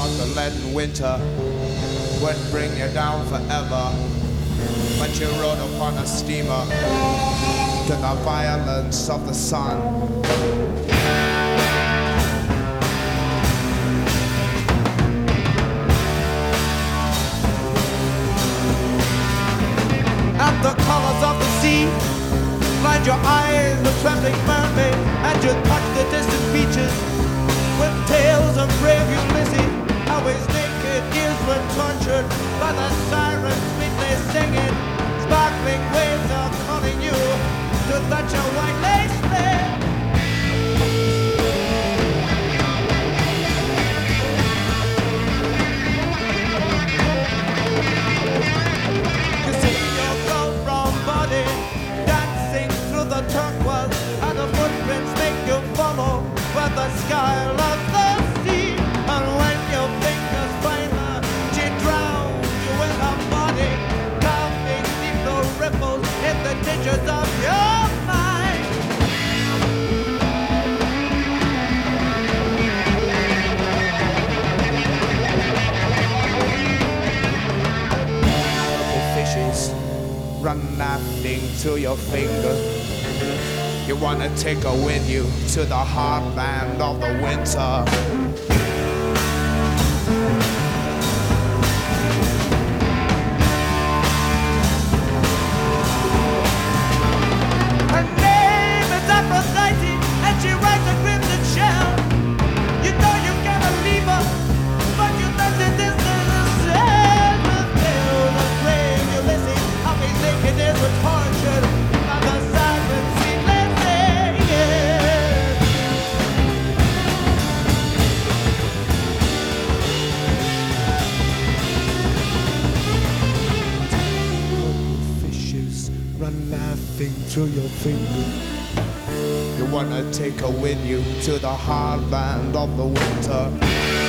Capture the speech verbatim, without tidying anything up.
thought the leaden winter would bring you down forever, but you rode upon a steamer to the violence of the sun. And the colors of the sea blind your eyes with trembling mermaid, and you touch the distant beaches with tales of brave Ulysses, how his naked ears were tortured by the sirens sweetly singing. Sparkling waves are calling you to touch a white lace bed. You see your girl brown body dancing through the turquoise, and the footprints make you follow where the sky loves the sea. And when your fingers find her, she drowns you in her body, carving deep the ripples in the ditches of your mind. Purple fishes run laughing through your finger. You wanna take her with you to the heartland of the winter. Her name is Aphrodite, and she rides a crimson shell. You know you gotta leave her, but you let the distance sail. The tales of brave Ulysses, how his nakedness was tortured by the silent sea. Run laughing through your finger. You wanna take her with you to the heartland of the winter.